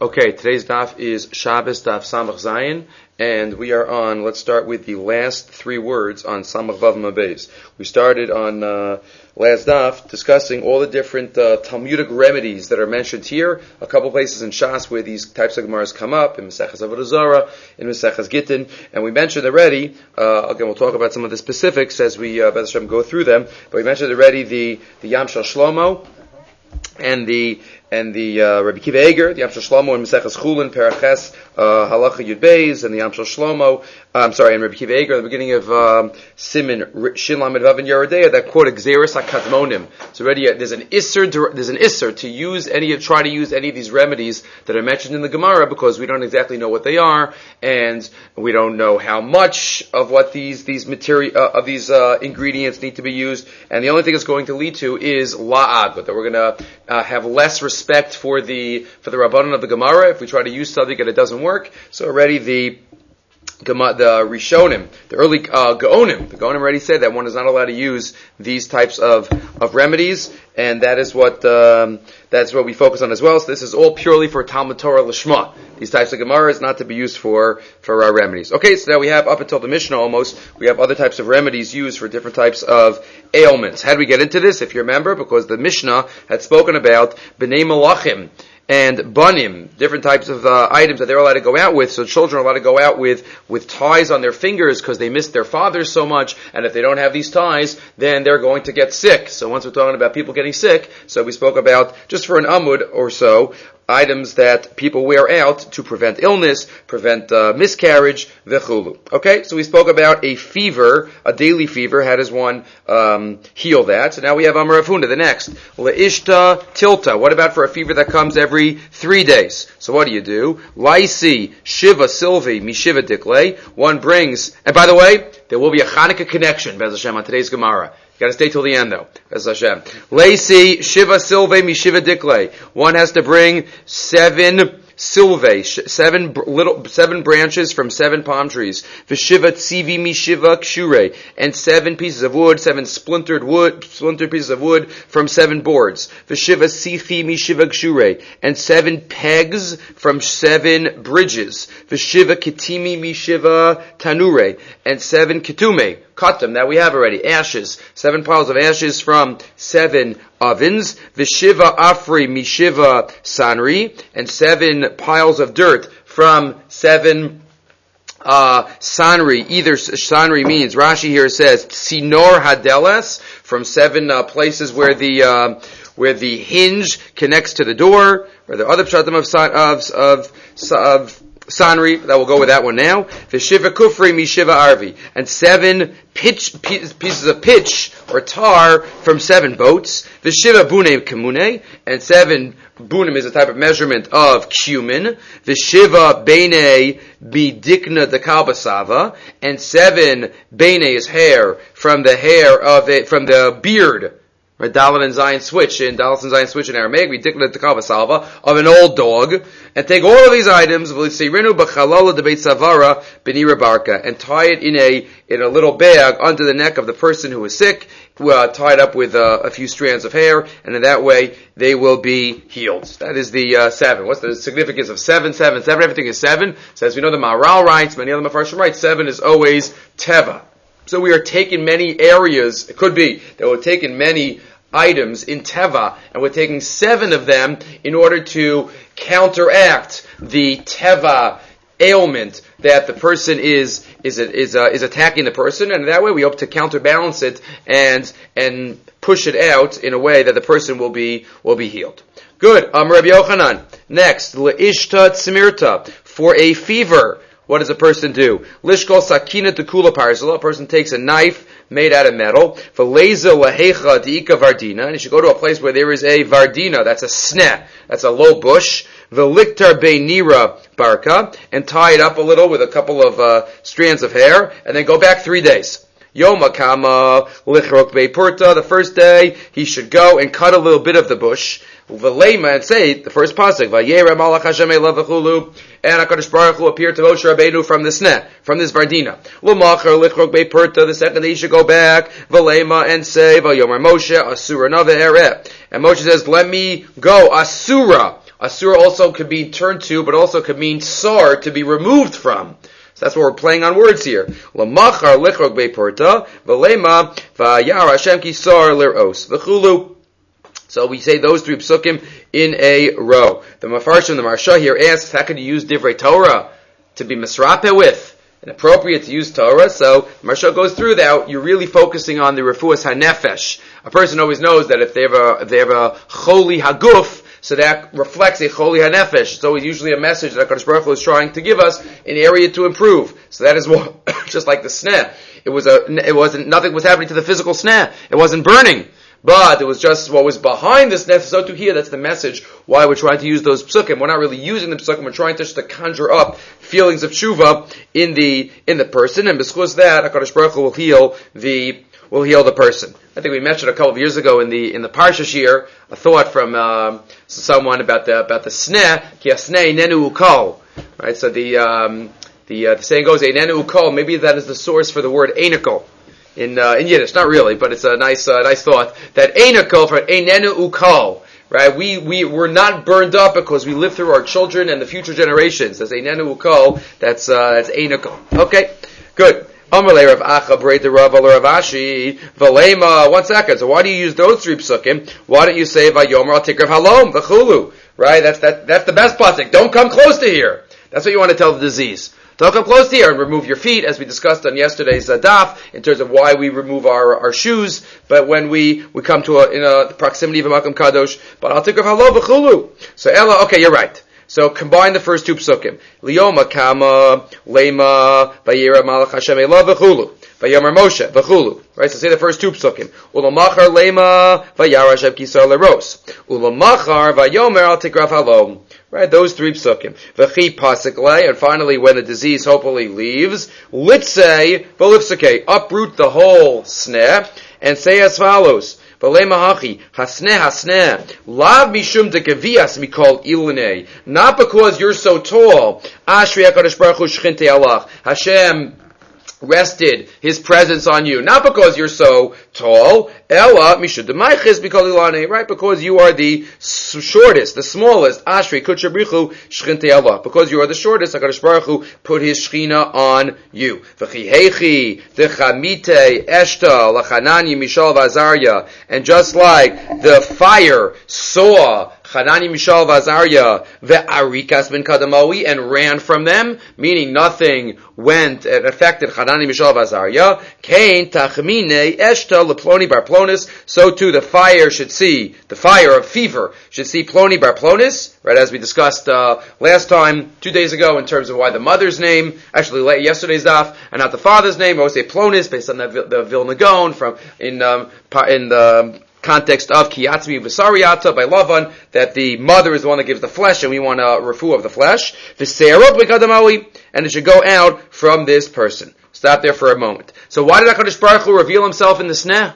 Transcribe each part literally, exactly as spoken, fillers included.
Okay, today's daf is Shabbos daf Samach Zayin, and we are on, let's start with the last three words on Samach Vav Mabez. We started on uh, last daf discussing all the different uh, Talmudic remedies that are mentioned here, a couple places in Shas where these types of Gemaras come up, in Maseches Avodah Zarah, in Maseches Gittin, and we mentioned already, uh, again we'll talk about some of the specifics as we uh, B'ez Hashem go through them, but we mentioned already the, the Yam Shel Shlomo, and the and the uh, Rabbi Kiva Eger, the Yam Shel Shlomo and Maseches Chulin, Paraches, uh, Halacha Yud Beis, and the Yam Shel Shlomo, uh, I'm sorry, and Rabbi Kiva Eger, at the beginning of um, Siman, Shin Lamed Vav and Yerodea, that quote, Xeris HaKadmonim. So already uh, there's an Isser, to, there's an Isser to use any, try to use any of these remedies that are mentioned in the Gemara, because we don't exactly know what they are, and we don't know how much of what these, these material, uh, of these, uh, ingredients need to be used, and the only thing it's going to lead to is La'ad, that we're going to, uh, have less respect Respect for the for the Rabbanon of the Gemara if we try to use something and it doesn't work. So already the the Rishonim, the early uh, Gaonim, the Gaonim already said that one is not allowed to use these types of, of remedies, and that is what um, that's what we focus on as well. So this is all purely for Talmud Torah Lishma. These types of Gemara is not to be used for for our remedies. Okay, so now we have up until the Mishnah almost, we have other types of remedies used for different types of ailments. How do we get into this? If you remember, because the Mishnah had spoken about B'nai Malachim and banim, different types of uh, items that they're allowed to go out with. So children are allowed to go out with with ties on their fingers because they miss their fathers so much, and if they don't have these ties, then they're going to get sick. So once we're talking about people getting sick, so we spoke about, just for an amud or so, items that people wear out to prevent illness, prevent uh, miscarriage, v'chulu. Okay, so we spoke about a fever, a daily fever. How does one um, heal that? So now we have Amar Rav Huna, the next. Le'ishta tilta. What about for a fever that comes every three days? So what do you do? Laisi shiva silvi mishiva dikle. One brings, and by the way, there will be a Chanukah connection, B'ez Hashem, on today's Gemara. You gotta stay till the end though. B'ez Hashem. Leisi shiva silve mishiva dikle. One has to bring seven silve, seven little, seven branches from seven palm trees. V'shiva tzivi mishiva kshure. And seven pieces of wood, seven splintered wood, splintered pieces of wood from seven boards. V'shiva sichi mishiva kshure. And seven pegs from seven bridges. V'shiva kitimi mishiva tanure. And seven kitume. Katam, that we have already. Ashes. Seven piles of ashes from seven ovens. Vishiva afri mishiva sanri. And seven piles of dirt from seven uh sanri. Either sanri means, Rashi here says, sinor hadelas, from seven uh, places where the uh, where the hinge connects to the door, or the other pshatim of of of, of Sanri, that will go with that one now. Vishiva kufri mishiva arvi. And seven pitch, pieces of pitch or tar from seven boats. Vishiva bune kamune. And seven bunim is a type of measurement of cumin. Vishiva bene bidikna de kalbasava. And seven bene is hair from the hair of it, from the beard. Right, Dalet and Zion switch in Dalet and Zion switch in Aramaic. We declare the kavasalva of an old dog, and take all of these items, and tie it in a in a little bag under the neck of the person who is sick, uh, tied up with uh, a few strands of hair, and in that way they will be healed. That is the uh, seven. What's the significance of seven? Seven, seven. Everything is seven. So as we know, the Maharal writes, many other Mefarshim write, seven is always teva. So we are taking many areas, it could be that we're taking many items in Teva, and we're taking seven of them in order to counteract the Teva ailment that the person is is is uh, is attacking the person, and that way we hope to counterbalance it and and push it out in a way that the person will be will be healed. Good. Um, Rabbi Yochanan. Next, leishta tzmirta, for a fever. What does a person do? Lishkol sakina tekula parzela. A person takes a knife made out of metal. V'leza lahecha diika vardina. And you should go to a place where there is a vardina. That's a sneh. That's a low bush. V'liktar beinira barka. And tie it up a little with a couple of uh, strands of hair. And then go back three days. Yom Kama lichrok beipurta. The first day he should go and cut a little bit of the bush. V'leima, and say the first pasuk. Vayera malach Hashem elav v'chulu. And HaKadosh Baruch Hu appeared to Moshe Rabbeinu from the sneh, from this vardina. L'machar lichrok beipurta. The second day he should go back. V'leima, and say Vayomer Moshe asura nava ereh. And Moshe says, let me go asura. Asur also could be turned to, but also could mean sar, to be removed from. So that's what we're playing on words here. L'machar lichrog be'porta, v'lema v'yar Hashem ki sar l'ros. V'chulu. So we say those three psukim in a row. The Mefarshim, the Marsha here asks, how could you use divrei Torah to be misrape with? And appropriate to use Torah. So Marsha goes through that. You're really focusing on the refuas hanefesh. A person always knows that if they have a if they have a choli haguf, so that reflects a choli hanefesh. It's always usually a message that HaKadosh Baruch Hu is trying to give us, an area to improve. So that is what, just like the sneh. It was a, it wasn't, nothing was happening to the physical sneh. It wasn't burning. But it was just what was behind this sneh. So to here, that's the message why we're trying to use those psukim. We're not really using the psukim. We're trying to just to conjure up feelings of tshuva in the, in the person. And because that, HaKadosh Baruch Hu will heal the, will heal the person. I think we mentioned a couple of years ago in the in the Parsha Shir a thought from um, someone about the about the sneh ki asnei nenu ukol. Right, so the um, the uh, the saying goes nenu ukol. Maybe that is the source for the word einikel in uh, in Yiddish. Not really, but it's a nice uh, nice thought that einikel for nenu ukol. Right, we we we're not burned up because we live through our children and the future generations. That's nenu ukol. That's uh, that's einikel. Okay, good. One second, so why do you use those three psukim? Why don't you say Vayomer al tikrav halom, v'chulu? Right, that's that, that's the best pasuk. Don't come close to here. That's what you want to tell the disease. Don't come close to here and remove your feet, as we discussed on yesterday's uh, daf, in terms of why we remove our, our shoes, but when we, we come to a, in a proximity of a makam kadosh, but al tikrav halom, v'chulu. So Ella, okay, you're right. So combine the first two psukim. Liyoma kama lema vayira malach Hashem elav v'chulu vayomer Moshe v'chulu. Right. So say the first two psukim. Ulamachar lema vayara Hashem kisar leros. Ulamachar vayomer al tikrav halom. Right. Those three psukim. V'chi pasik lei. And finally, when the disease hopefully leaves, litzei v'lifsakei. Uproot the whole sneh and say as follows. Hasneh hasneh lav mishum dekevias mikol ilunei. Not because you're so tall. Ashri HaKadosh Baruch Hu shchintei alach. Hashem rested His presence on you. Not because you're so tall. Ella mishum demayches mikol ilunei. Right, because you are the shortest, the smallest. Ashri kutchabrichu shchintei alach. Because you are the shortest, HaKadosh Baruch Hu put His shechina on you. V'chihechi dechamite eshta lachanani mishal v'azarya. And just like the fire saw Hanani, Mishael, Vazarya, ve'arikas ben kadamawi, and ran from them, meaning nothing went and affected Hanani, Mishael, Vazarya, Kain, Tachmine, Eshta, Leploni, Bar Plonis, so too the fire should see, the fire of fever, should see Ploni, Bar Plonis, right, as we discussed uh, last time, two days ago, in terms of why the mother's name, actually yesterday's daf, and not the father's name, I would say Plonis, based on the, the Vilna Gaon, from, in, um, in the, context of Kiyatzmi V'Sariyata by Lavan, that the mother is the one that gives the flesh, and we want a refu of the flesh. V'Seirot B'Kadamawi, and it should go out from this person. Stop there for a moment. So why did HaKadosh Baruch Hu reveal Himself in the sneh?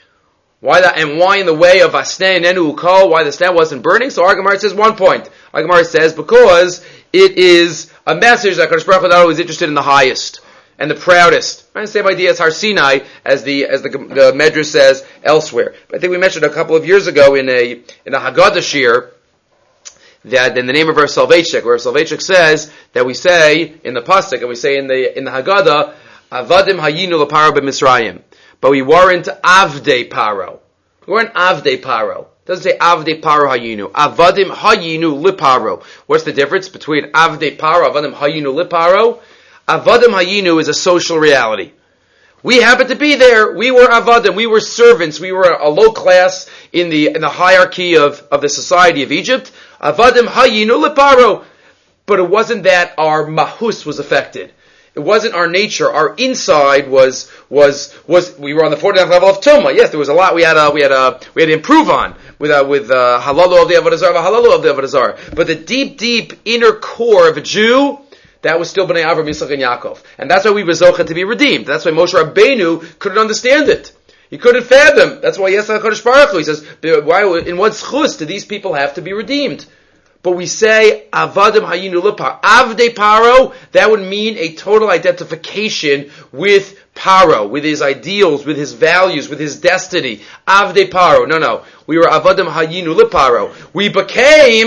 Why that, and why in the way of Asneh and Nenu Ukol, why the sneh wasn't burning? So our Gemara says one point. Our Gemara says because it is a message that HaKadosh Baruch Hu was interested in the highest and the proudest. Right? The same idea as Har Sinai, as the as the, the Medrash says elsewhere. But I think we mentioned a couple of years ago in a in a Haggadah Shir that in the name of Rav Soloveitchik, where Rav Soloveitchik says that we say in the pasuk and we say in the in the Haggadah, Avadim hayinu leparo b'Misrayim, but we weren't avdei paro. We weren't avdei paro. It doesn't say avdei paro hayinu. Avadim hayinu liparo. What's the difference between avdei paro, avadim hayinu liparo? Avadim hayinu is a social reality. We happened to be there. We were avadim. We were servants. We were a low class in the in the hierarchy of, of the society of Egypt. Avadim hayinu leparo. But it wasn't that our mahus was affected. It wasn't our nature. Our inside was was was. We were on the forty-ninth level of Tumah. Yes, there was a lot we had. Uh, we had. Uh, we had to improve on with uh, with uh, halalu of the avodah zarah, halalu of the avodah zarah. But the deep, deep inner core of a Jew, that was still Bnei Avram, Yitzchak, and Yaakov. And that's why we were zocheh to be redeemed. That's why Moshe Rabbeinu couldn't understand it. He couldn't fathom. That's why Yesach HaKadosh Baruch Hu, he says, why, in what schus do these people have to be redeemed? But we say, Avadim Hayinu Lipar. Avdei Paro, that would mean a total identification with Paro, with his ideals, with his values, with his destiny. Avdei Paro. No, no. We were Avadim Hayinu Liparo. We became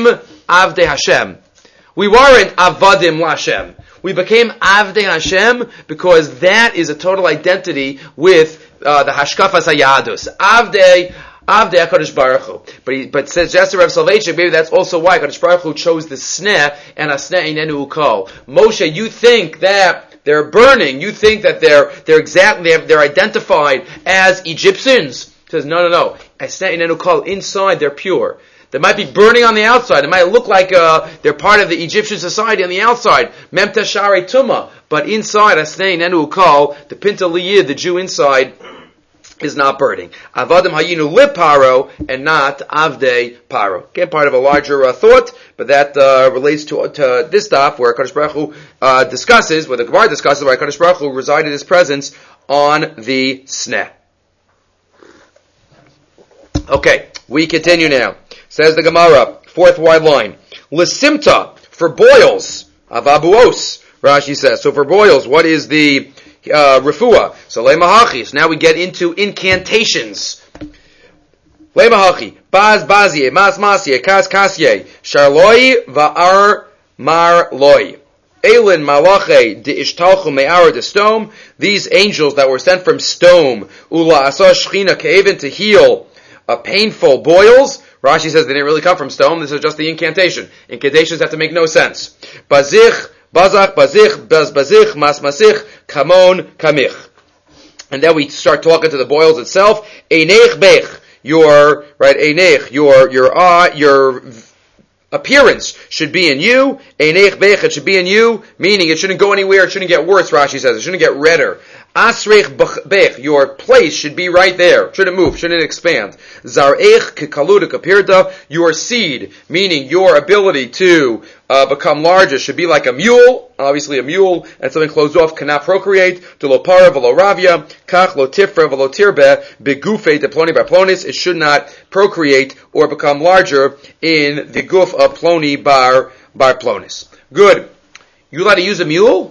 Avdei Hashem. We weren't Avadim LaHashem. We became Avdei Hashem because that is a total identity with uh, the Hashkafas HaYadus. Avdei, Avdei HaKadosh Baruch Hu. But he, but says Jesser Reb Soloveitchik, maybe that's also why HaKadosh Baruch Hu chose the sneh and a sneh inenu ukol. Moshe, you think that they're burning. You think that they're they're exactly they're, they're identified as Egyptians. He says no, no, no. A sneh inenu ukol. Inside they're pure. They might be burning on the outside. It might look like uh, they're part of the Egyptian society on the outside. Memta Shari Tuma. But inside, Asnei Nenu Ukal, the Pinta Liyid, the Jew inside, is not burning. Avadim Hayinu Lib Paro, and not Avdei Paro. Again, part of a larger uh, thought, but that uh, relates to, to this daf where Kadosh Baruch Hu uh, discusses, where the Gemara discusses where Kadosh Baruch Hu resided his presence on the sneh. Okay, we continue now. Says the Gemara, fourth wide line. L'simta, for boils, avabuos, Rashi says. So for boils, what is the uh, refuah? So le'mahachis. Now we get into incantations. Le'mahachi, baz bazye, mas masye, kas kasye, sharloi va'ar mar loi. Elin malache de ishtalchu me'ar de stom. These angels that were sent from Stone, ula asa shchina ke'evin, to heal a painful boils. Rashi says they didn't really come from stone. This is just the incantation. Incantations have to make no sense. Bazich, bazach, bazich, baz bazich, mas masich, kamon, kamich. And then we start talking to the boils itself. Einech bech, your, right, einech, your, your, uh, your appearance should be in you. Einech bech, it should be in you, meaning it shouldn't go anywhere, it shouldn't get worse, Rashi says. It shouldn't get redder. Asrech bech, your place should be right there. Shouldn't move, shouldn't expand. Zarech kekaluda kapirda, your seed, meaning your ability to uh, become larger, should be like a mule. Obviously a mule, and something closed off cannot procreate. De lo para velo ravia, kach lo tifra velo tirbe, begufe de ploni bar plonis. It should not procreate or become larger in the guf of ploni bar bar plonis. Good. You allowed to use a mule?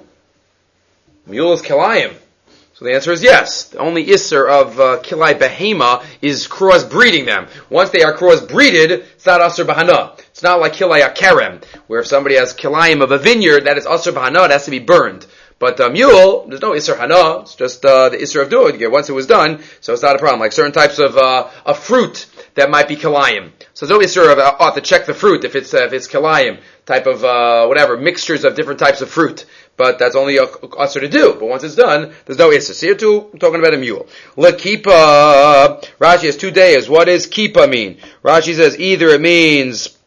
Mule is kilayim. So the answer is yes. The only isser of uh, kilai behema is crossbreeding them. Once they are crossbreeded, it's not asur bahana. It's not like kilai akerem, where if somebody has kilayim of a vineyard, that is asur bahana, it has to be burned. But a mule, there's no isser hana, it's just uh, the isser of doing it. Once it was done, so it's not a problem. Like certain types of uh, of fruit that might be kilayim. So there's no isser of, uh, oh, to check the fruit if it's uh, if it's kilayim, type of, uh, whatever, mixtures of different types of fruit. But that's only a usher to do. But once it's done, there's no issue. So here too, I'm talking about a mule. L'kipa. Rashi has two days. What does kipa mean? Rashi says either it means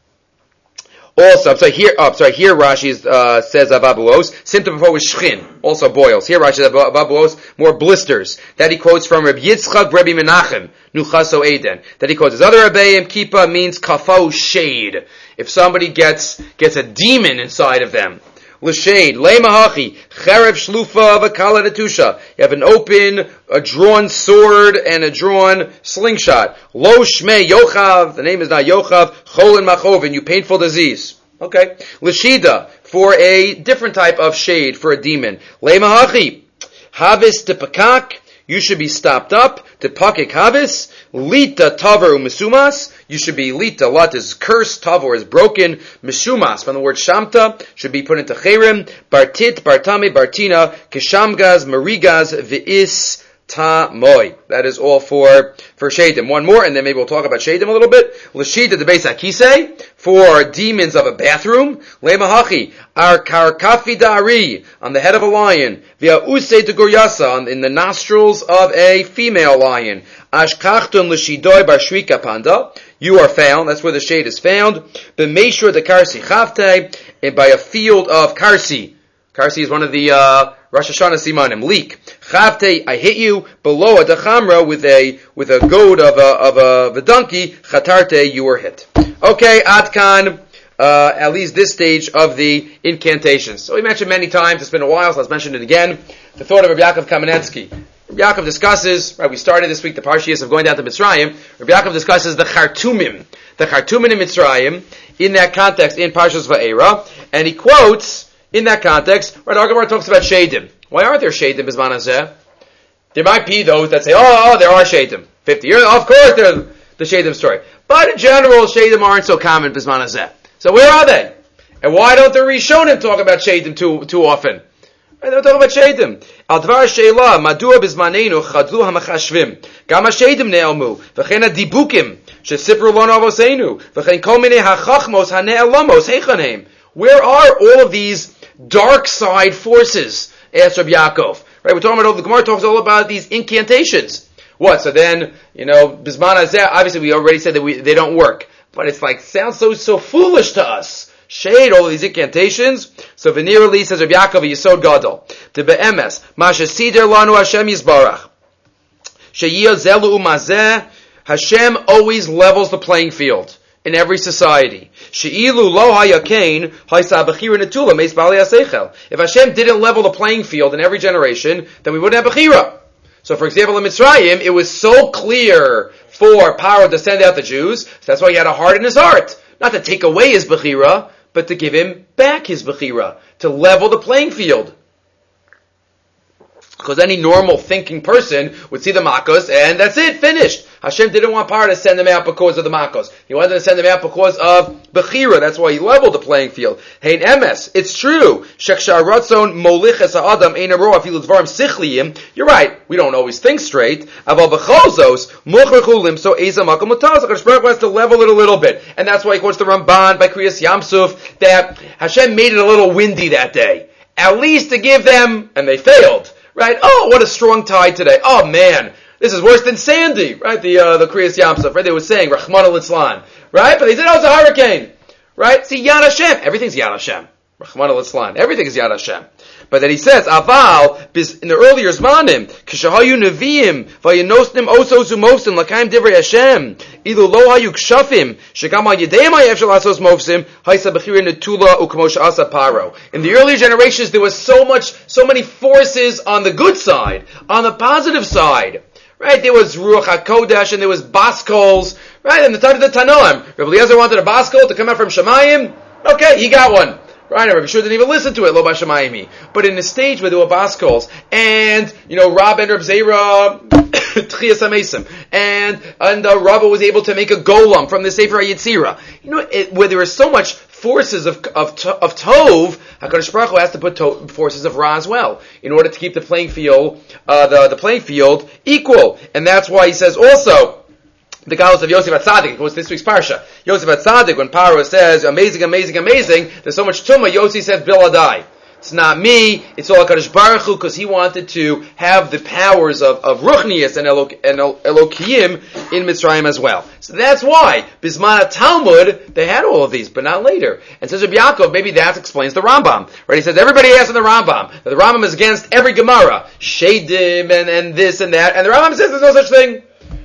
also. I'm sorry. Here, oh, I'm sorry. Here Rashi uh, says avabuos. Symptom before was shchin. Also boils. Here Rashi says avabuos, more blisters. That he quotes from Rabbi Yitzchak, Rabbi Menachem, Nuchaso Eden. That he quotes his other Rebbeim. Kipa means kafo, shade. If somebody gets gets a demon inside of them. L'shade, le'mahachi, cherev shlufa v'kala netusha. You have an open, a drawn sword, and a drawn slingshot. Lo shmei Yochav, the name is not Yochav, cholin machovin, you painful disease. Okay. L'shida, for a different type of shade, for a demon. Le'mahachi, havis tepakak, you should be stopped up. Tepakik havis, lita tavar u'mesumas, you should be lita, lat is cursed, tavor is broken, mesumas, from the word shamta, should be put into cherim, bartit, bartame, bartina, keshamgaz, marigas, ve'is, ta moy. That is all for for shadim. One more, and then maybe we'll talk about shadim a little bit. L'shida the beis hakisei, for demons of a bathroom. Le'mahachi, ar karkafi dari, on the head of a lion. Via usei de goryasa, in the nostrils of a female lion. Ashkachtun l'shidoi bar shrika panda. You are found, that's where the shade is found. B'meishur de karsi chavte, and by a field of karsi. Karsi is one of the uh, Rosh Hashanah simanim. Leak. Chavte, I hit you. Below a dechamra with a with a goad of a of a, of a donkey. Chatarte, you were hit. Okay, Atkan. Uh, at least this stage of the incantations. So we mentioned many times. It's been a while, so let's mention it again. The thought of Rabbi Yaakov Kamenetsky. Rabbi Yaakov discusses. Right, we started this week the Parshias of going down to Mitzrayim. Rabbi Yaakov discusses the Chartumim, the Chartumim in Mitzrayim in that context in Parshas Va'era, and he quotes. In that context, right, our Gemara talks about Shadim. Why aren't there Shadim Bizman Hazeh? There might be those that say, oh, oh there are Shadim. Fifty years, of course there's the Shadim story. But in general, Shadim aren't so common Bizman Hazeh. So where are they? And why don't the Rishonim talk about Shaitim too too often? Right, they don't talk about Shaitim. Al dvar sheila madua bizmanenu chadlu hamachashvim gam hashaitim ne'elmu v'chen hadibukim shesipru lonu avoseinu v'chen kol minei hachachmos hane'elamos heichaneim. Where are all of these dark side forces? Asked Rabbi Yaakov. Right, we're talking about, the Gemara talks all about these incantations. What? So then, you know, Bisman Hazeh, obviously we already said that we, they don't work. But it's like, sounds so, so foolish to us. Shade, all of these incantations. So Venirali says Rabbi Yaakov, Yisod Gadol. To be'emes, Masha Sider Lanu Hashem Yisbarach. Sheyiyah Zelu Umazeh, Hashem always levels the playing field in every society. She'ilu lo hayakain haysa bechira netula meis bali aseichel. If Hashem didn't level the playing field in every generation, then we wouldn't have bechira. So, for example, in Mitzrayim, it was so clear for Paro to send out the Jews, so that's why he had a heart in his heart, not to take away his bechira, but to give him back his bechira, to level the playing field. Because any normal thinking person would see the Makos, and that's it, finished. Hashem didn't want Parah to send them out because of the Makos. He wanted to send them out because of Bechira. That's why he leveled the playing field. Hein emes, it's true. Shekshar ratzon moliches ha'adam ein aro afilu dvarim sichliyim. You're right, we don't always think straight. Aval b'cholzos, mochrechulim, so eza makom l'taz. HaKadosh Baruch Hu has to level it a little bit. And that's why he quotes the Ramban by Kriyas Yamsuf, that Hashem made it a little windy that day. At least to give them, and they failed. Right? Oh, what a strong tide today. Oh man, this is worse than Sandy. Right? The uh, the Kriyas Yamsuf. Right? They were saying Rachmana litzlan. Right? But they said, oh, it's a hurricane. Right? See, Yad Hashem. Everything's Yad Hashem. Rachmana litzlan. Everything is Yad Hashem. But then he says, Aval, in the earlier Zmanim, Kishahayu Neviim, Vayanosnim Oso Zumosim, Lakaim Divrei Hashem, Ilu Lo Hayu Kshafim, Shekama Yedeim Hayev Shel Asos Mofsim, Haisa Bechira Netula Ukmosha Asa Paro. In the earlier generations, there was so much, so many forces on the good side, on the positive side. Right? There was Ruach HaKodesh, and there was Baskols, right? In the time of the Tanoim, Rabbi Eliezer wanted a Baskol to come out from Shemayim. Okay, he got one. Right, Rabbi Shua didn't even listen to it, Lo Bashamayimi. But in a stage where there were Baskols, and, you know, Rab and Reb Zera, Tchias HaMesim, and, and uh, Rabba was able to make a golem from the Sefer HaYetzirah. You know, it, where there is so much forces of, of, of Tov, HaKadosh Baruch Hu has to put to, forces of Ra as well, in order to keep the playing field, uh, the, the playing field equal. And that's why he says also, the Galus of Yosef HaTzadik, it was this week's Parsha. Yosef HaTzadik, when Paro says, amazing, amazing, amazing, there's so much tumah, Yosef says, Biladai. It's not me, it's all HaKadosh Baruch Hu, because he wanted to have the powers of, of Ruchnius and, Elo, and Elokim in Mitzrayim as well. So that's why, Bisman Talmud, they had all of these, but not later. And says Rabbi Yaakov, maybe that explains the Rambam. Right? He says, everybody asks in the Rambam, that the Rambam is against every Gemara, Shadim and, and this and that, and the Rambam says there's no such thing.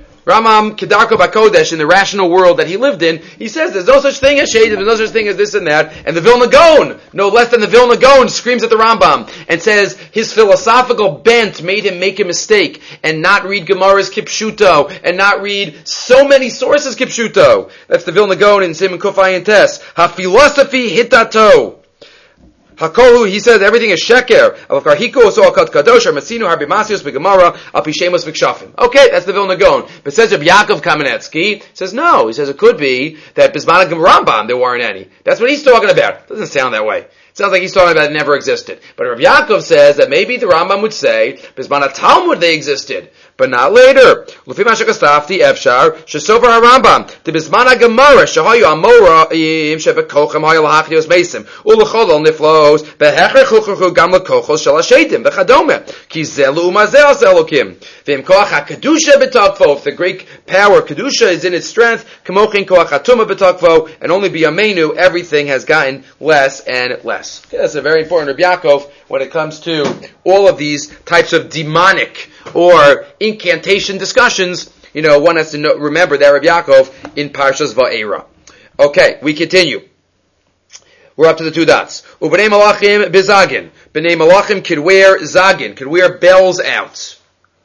Ramam Kedarko Bakodesh, in the rational world that he lived in, he says there's no such thing as Shaitim, there's no such thing as this and that. And the Vilna Gaon, no less than the Vilna Gaon, screams at the Rambam and says his philosophical bent made him make a mistake and not read Gemara's Kipshuto and not read so many sources Kipshuto. That's the Vilna Gaon in Simon Kufay and Tes. Ha-philosophy hitato. Hakohu, he says everything is sheker. Okay, that's the Vilna Gaon. But says Rabbi Yaakov Kamenetsky, says no. He says it could be that Bisman Rambam there weren't any. That's what he's talking about. Doesn't sound that way. It sounds like he's talking about it never existed. But Rabbi Yaakov says that maybe the Rambam would say Bisman Talmud they existed, but not later. Lufi Mashakastafti Efshar Shesover HaRambam the Bisman Gemara Shahayu Amora Im Shebekochem Hayal Hachdios Mesim Ulacholol Niflos Behecher Chuchuchu Gam Lekochos Shel Hashedim Bechadome Ki Zelu Umazel Zelokim Vim Koach HaKedusha B'Takvo. If the great power Kedusha is in its strength, Kamochin Koach HaTuma B'Takvo, and only B'Yameinu everything has gotten less and less. Okay, that's a very important Rabbi Yaakov when it comes to all of these types of demonic or incantation discussions. You know, one has to know, remember that Rabbi Yaakov in Parshas Va'era. Okay, we continue. We're up to the two dots. U'bnei malachim bezagin. Bnei malachim could wear zagin, could wear bells out.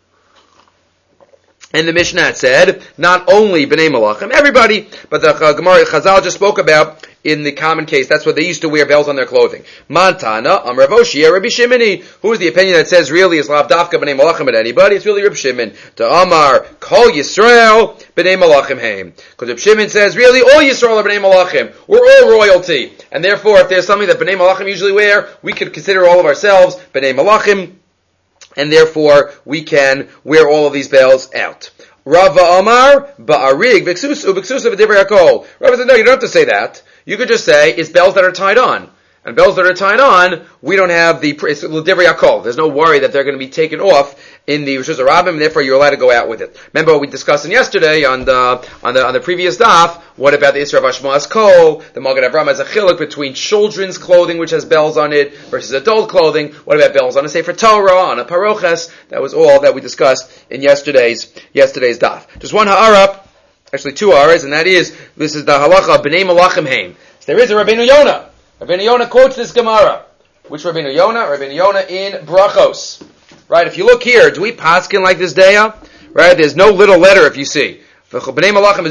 And the Mishnah said, not only Bnei Malachim, everybody, but the Gemara Chazal just spoke about in the common case, that's what they used to wear bells on their clothing. Mantana, Am Rav Oshia, Rabbi Shimoni. Who is the opinion that says really is Lav Dafka b'nei Malachim at anybody? It's really Reb Shimon. To Amar, Kol Yisrael b'nei Malachim heim. Because Reb Shimon says really all Yisrael are b'nei Malachim. We're all royalty. And therefore, if there's something that b'nei Malachim usually wear, we could consider all of ourselves b'nei Malachim. And therefore, we can wear all of these bells out. Rava Amar, Ba'arig, V'ksusu, V'ksusu v'divrei hakol. Rava said, no, you don't have to say that. You could just say, it's bells that are tied on. And bells that are tied on, we don't have the, it's l'divrei hakol. There's no worry that they're going to be taken off in the Rosh Hashanah, and therefore you're allowed to go out with it. Remember what we discussed in yesterday on the, on the, on the previous daf, what about the Isra of Hashmas Kol? The Magen Avraham has a chiluk between children's clothing, which has bells on it, versus adult clothing. What about bells on a Sefer Torah, on a Paroches? That was all that we discussed in yesterday's, yesterday's daf. Just one ha'ara, actually two ha'aras, and that is, this is the halacha of B'nei Malachim heim. So there is a Rabbeinu Yonah. Rabbeinu Yonah quotes this Gemara. Which Rabbeinu Yonah? Rabbeinu Yonah in Brachos. Right, if you look here, do we paskin like this daya? Right, there's no little letter if you see. We don't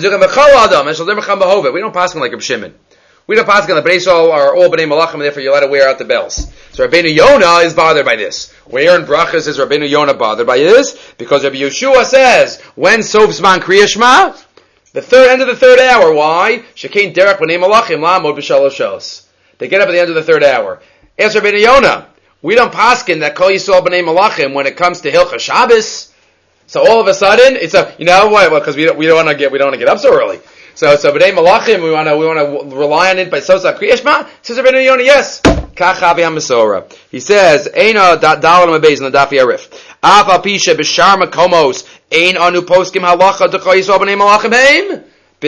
paskin like Reb Shimon. We don't paskin like Bnei Yisrael are all Bnei Malachim, and therefore you're allowed to wear out the bells. So Rabbeinu Yonah is bothered by this. Where in Brachos is Rabbeinu Yonah bothered by this? Because Rabbi Yeshua says, when Sof Zman Kriya Shema? The third end of the third hour. Why? Shekein derech Bnei Malachim la'amod b'shalosh shos. They get up at the end of the third hour. Answer Rabbeinu Yonah. We don't paskin that Kol Yisrael B'nei Malachim when it comes to Hilchas Shabbos. So all of a sudden, it's a, you know, why? Well, because we don't, we don't want to get, we don't want to get up so early. So, so B'nei Malachim, we want to, we want to rely on it by Sosa Kriya Shema. Says Rabbeinu Yonah, yes. Kachavi HaMesora. He says, Eina Dalam HaBeis in the Daf Yarif. Af Apisha B'shar Makomos, Ein Anu Poskim Halacha to Kol Yisrael B'nei Malachim Heim.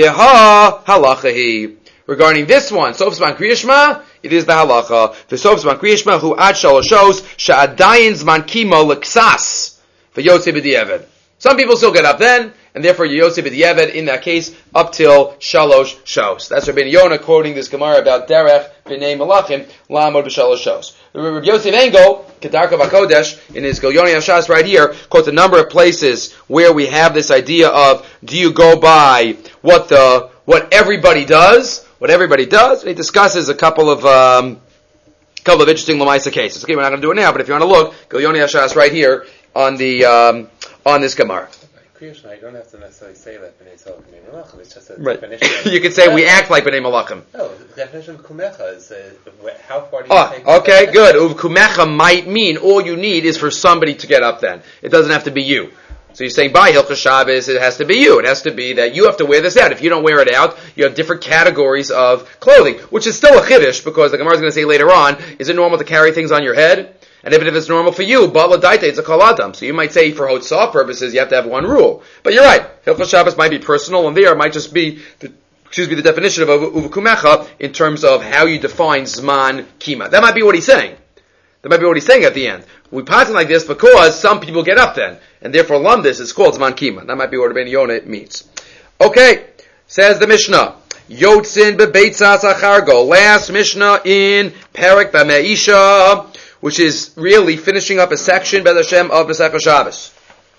Beha Halacha Hi. Regarding this one, Sof Zman Kriya Shema, it is the halacha. For Sof Zman Kriya Shema, who ad shalosh shows, sha'adayin zman kimo l'ksas, for Yosef b'di'eved. Some people still get up then, and therefore Yosef b'di'eved, in that case, up till shalosh shows. That's Rabbeinu Yonah quoting this Gemara about derech b'nei malachim, la'amod b'shalosh shows. Rabbi Yosef Engel, Kedarka B'Kodesh, in his Gilyoni Hashas right here, quotes a number of places where we have this idea of, do you go by what the, what everybody does, what everybody does, and he discusses a couple of um, couple of interesting Lamaisa cases. Okay, we're not going to do it now, but if you want to look, Gilyoni Hashas right here on the um, on this Gemara. You don't have to necessarily say that B'nei Yisrael B'nei Malachim. It's just a right. definition. You could say we act like B'nei Malachim. No, the definition of kumecha is uh, how far do you oh, take? Okay, good. Uv kumecha might mean all you need is for somebody to get up. Then it doesn't have to be you. So you're saying by Hilchas Shabbos, it has to be you. It has to be that you have to wear this out. If you don't wear it out, you have different categories of clothing, which is still a chiddush, because the Gemara is going to say later on, is it normal to carry things on your head? And even if it's normal for you, Ba'la Daita, it's a Kol Adam. So you might say for Hotzah purposes, you have to have one rule. But you're right. Hilchas Shabbos might be personal, and there might just be the, excuse me, the definition of Uvukumecha in terms of how you define Zman Kima. That might be what he's saying. That might be what he's saying at the end. We pattern like this because some people get up then, and therefore lumdis is called Zman Kima. That might be what Rabbeinu Yonah means. Okay, says the Mishnah. Yotzin bebeitzas achargo. Last Mishnah in Perek B'Meisha, which is really finishing up a section B'ez Hashem of Masechah Shabbos.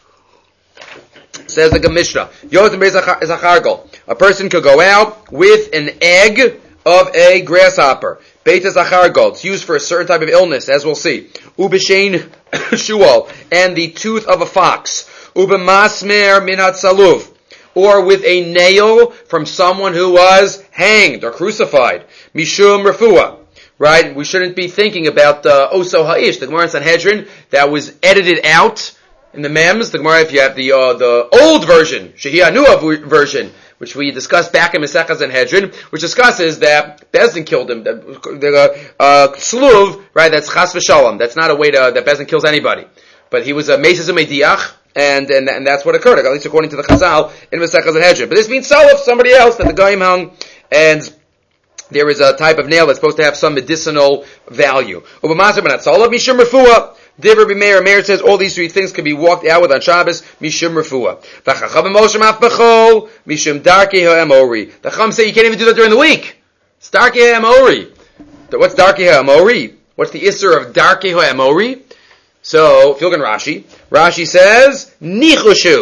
Says the Mishnah. Yotzin bebeitzas achargo. A person could go out with an egg of a grasshopper. Beitas achargo. It's used for a certain type of illness, as we'll see. Ubeshein shuol, and the tooth of a fox. Ubemasmer minat saluv, or with a nail from someone who was hanged or crucified. Mishum refuah. Right? We shouldn't be thinking about uh, Oso Ha'ish, the Gemara in Sanhedrin, that was edited out in the Mems. The Gemara, if you have the uh, the old version, Shehi Anua version, which we discussed back in Masechah Sanhedrin, which discusses that Bezdin killed him. The uh, Sluv, right? That's Chas v'Shalom. That's not a way to that Bezdin kills anybody. But he was a Meses Umediach, and and and that's what occurred, at least according to the Chazal in Masechah Sanhedrin. But this means Salaf, somebody else that the guy hung, and there is a type of nail that's supposed to have some medicinal value. Ubamaser benat Salaf mishum refuah. Diver b'meir. Meir says all these three things can be walked out with on Shabbos, mishum refuah. V'chacham b'moshem af b'chol, mishum darkei ha'emori. The Chacham say you can't even do that during the week. It's darkei ha'emori. What's darkei ha'emori? What's the isser of darkei ha'emori? So, if you look in Rashi, Rashi says, nichushu.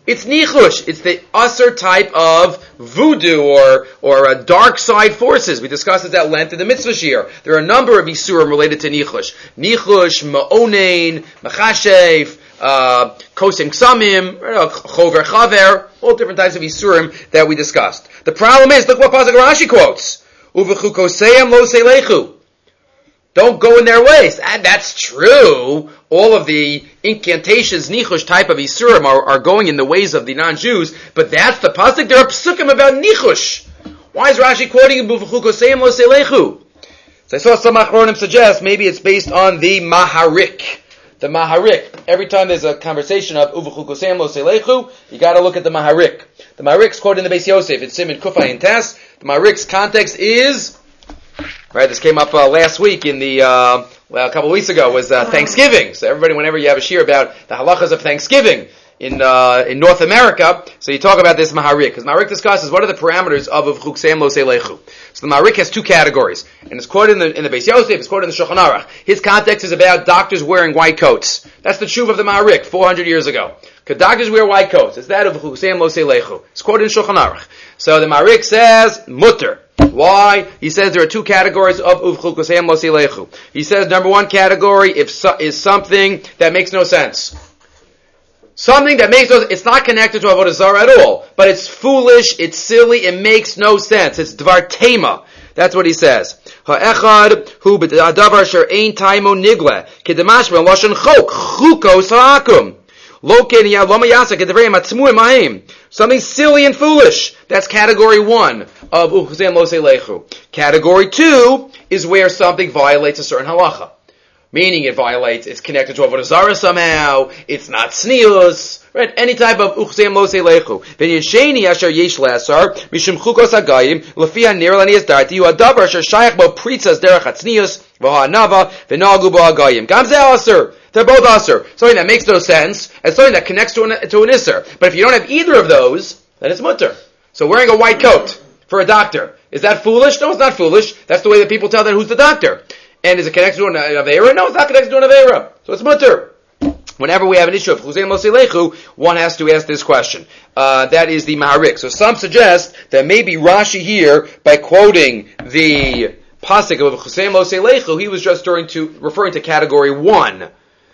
It's nichush. It's the usher type of voodoo or or uh, dark side forces. We discussed it at length in the mitzvah shir. There are a number of isurim related to nichush. Nichush, ma'onein, machashev, uh, kosem ksamim, chover chaver, all different types of isurim that we discussed. The problem is, look what Pasuk Rashi quotes. Uvechu koseim lo seilechu. Don't go in their ways. And that's true. All of the incantations, nichush type of isurim are, are going in the ways of the non-Jews, but that's the pasuk. There are psukim about nichush. Why is Rashi quoting Uvechu koseim lo seilechu? So I saw some achronim suggest maybe it's based on the Maharik. The Maharik. Every time there's a conversation of Uvechu koseim lo seilechu, you got to look at the Maharik. The Maharik's quoted in the Beis Yosef. It's Siman Kufay and Tess. The Maharik's context is, right, this came up uh, last week in the, uh, well, a couple of weeks ago, was uh, Thanksgiving. So everybody, whenever you have a shir about the halachas of Thanksgiving in uh, in North America, so you talk about this Maharik. Because Maharik discusses what are the parameters of Uvechu koseim lo seilechu. So the Maharik has two categories. And it's quoted in the, in the Beis Yosef, it's quoted in the Shulchan Aruch. His context is about doctors wearing white coats. That's the tshuva of the Maharik, four hundred years ago. Because doctors wear white coats. It's that of Uvechu koseim lo seilechu. It's quoted in Shulchan Aruch. So the Maharik says, mutter. Why? He says there are two categories of Uvechu koseim lo seilechu. He says number one category if so, is something that makes no sense. Something that makes no sense. It's not connected to Avodah Zarah at all. But it's foolish, it's silly, it makes no sense. It's Dvar Tema. That's what he says. Ha'echad hu b'davar asher ein taimo nigle. Kedemash ben lashon chok. Chukos ha'akum. Something silly and foolish. That's category one of Uvechu koseim lo seilechu. Category two is where something violates a certain halacha. Meaning it violates, it's connected to Avodah Zarah somehow, it's not snius, right? Any type of Uvechu koseim lo seilechu. V'yesheni asher yesh l'asar, mishum chukos hagayim, lefi hanir l'nias darti, hu hadavar asher shayach bo pritzas derech hatznius, v'ha'anava, v'nagu bo hagayim. Gam zeh aser. They're both aser. Something that makes no sense, and something that connects to an, to an isser. But if you don't have either of those, then it's mutter. So wearing a white coat for a doctor, is that foolish? No, it's not foolish. That's the way that people tell that who's the doctor. And is it connected to an Aveira? No, it's not connected to an Aveira. So it's mutter. Whenever we have an issue of Koseim lo seilechu, one has to ask this question. Uh, that is the Maharik. So some suggest that maybe Rashi here, by quoting the pasuk of Koseim lo seilechu, he was just referring to, referring to category one.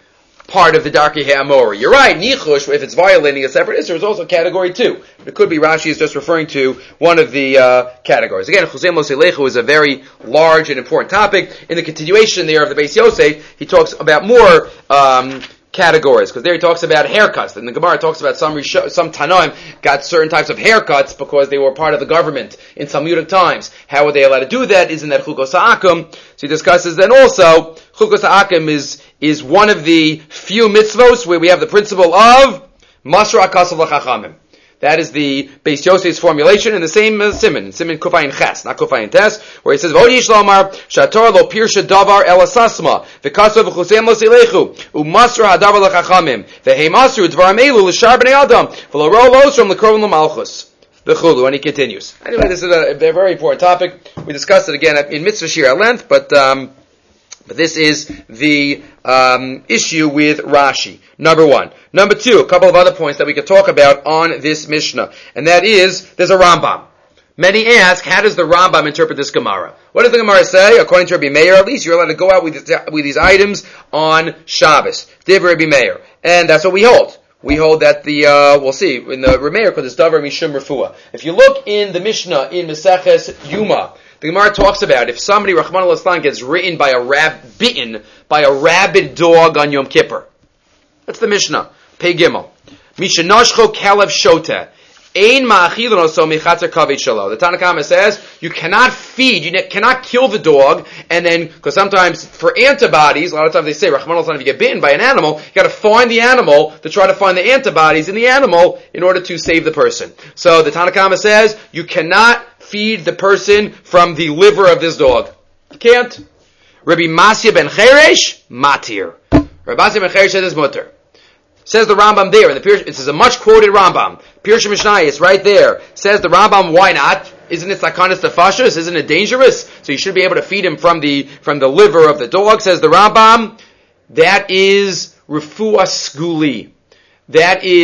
Part of the Darkei Ha'amori. You're right, nichush, if it's violating a separate issur, is also category two. It could be Rashi is just referring to one of the uh, categories. Again, Koseim lo seilechu is a very large and important topic. In the continuation there of the Beis Yosef, he talks about more um, categories, because there he talks about haircuts. And the Gemara talks about some Risho, some Tanoim got certain types of haircuts because they were part of the government in Talmudic times. How were they allowed to do that? Isn't that Chukos Ha'akum? So he discusses then also, Chukos Ha'akum is is one of the few mitzvos where we have the principle of Masra Akasav L'Chachamim. That is the Beis Yosef's formulation in the same uh, Siman, Siman Kufayin Ches, not Kufayin Tes, where he says, V'odi Yishlamar, Shator lo pirsha davar el asasma, v'kasav v'chuseim lo silechu, u'masra hadavar l'chachamim, v'heim asru dvaram elu l'shar b'nei adam, v'lo ro losram l'krovim l'malchus. V'chulu, and he continues. Anyway, this is a, a very important topic. We discussed it again in Mitzvah Shir at length, but, um, But this is the um, issue with Rashi. Number one. Number two, a couple of other points that we could talk about on this Mishnah. And that is, there's a Rambam. Many ask, how does the Rambam interpret this Gemara? What does the Gemara say? According to Rabbi Meir, at least, you're allowed to go out with, with these items on Shabbos. Div Rabbi Meir. And that's what we hold. We hold that the, uh, we'll see, in the Rabbi Meir, because it's Davar Mishum Refuah. If you look in the Mishnah, in Meseches Yuma, the Gemara talks about if somebody, Rachmana litzlan, gets written by a rab, bitten by a rabid dog on Yom Kippur. That's the Mishnah. Pei Gimel. Mishanoshcho kalev shota. Ein ma'achilon oso michatzer kavit shalo. The Tanna Kama says you cannot feed, you cannot kill the dog, and then, because sometimes for antibodies, a lot of times they say, Rachmana litzlan, if you get bitten by an animal, you got to find the animal to try to find the antibodies in the animal in order to save the person. So the Tanna Kama says you cannot feed the person from the liver of this dog. You can't. Rabbi Masya ben Cheresh, matir. Rabbi Masya ben Cheresh says it's mutter. Says the Rambam there, and the Pirush, this is a much quoted Rambam. Pirush Mishnah is right there. Says the Rambam, why not? Isn't it sakonis tefashos? Isn't it dangerous? So you should be able to feed him from the from the liver of the dog. Says the Rambam, that is refuah skuli. That is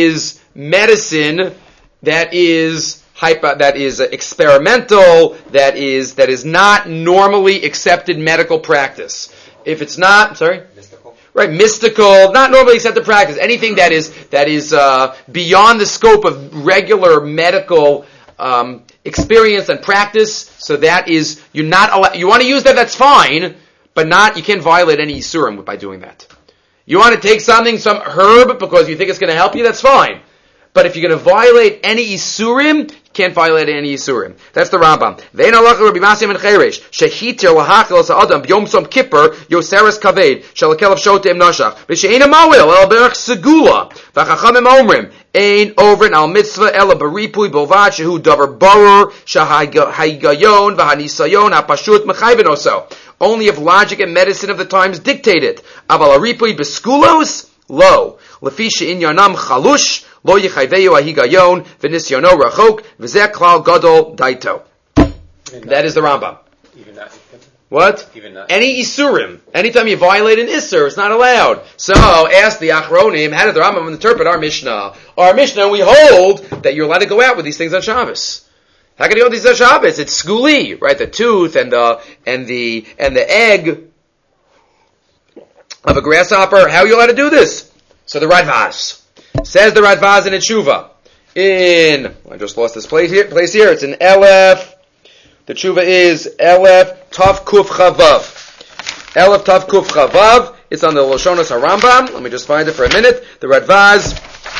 medicine that is hypo, that is experimental, that is that is not normally accepted medical practice. If it's not, sorry, Mystical. right, mystical, not normally accepted practice, anything that is that is uh, beyond the scope of regular medical um, experience and practice. So that is you're not allowed. You want to use that, that's fine, but not you can't violate any isurim by doing that. You want to take something, some herb, because you think it's going to help you, that's fine. But if you're going to violate any isurim, you can't violate any isurim. That's the Rambam. Ve'en halacha Rabbi Masya ben Cheresh shehitir lahachil sa'adam b'yom som kippur yoseres kaved shalakelav shotem nashach v'she'ena mawil el berach segula v'chachamim omrim ein ovrin al mitzvah ela baripui bovad shehu davar barur shahayigayon v'hanisayon hapashut mechayven oso. Only if logic and medicine of the times dictate it. Aval aripui beskulos lo lefisha inyanam chalush. Lo yichayveyu ahigayon v'nisyono rachok v'zeh klal gadol daito. That is the Rambam. Even not. What? Even not. Any isurim. Anytime you violate an isur, it's not allowed. So, ask the Achronim, how did the Rambam interpret our Mishnah? Our Mishnah, we hold that you're allowed to go out with these things on Shabbos. How can you hold these on Shabbos? It's skuli, right? The tooth and the and the and the egg of a grasshopper. How are you allowed to do this? So the Radvaz. Says the Radvaz in a tshuva. In, I just lost this place here, place here. It's in Elef. The tshuva is Elef Tav Kuf Chavav. Elef Tav Kuf Chavav. It's on the Loshonos HaRambam. Let me just find it for a minute. The Radvaz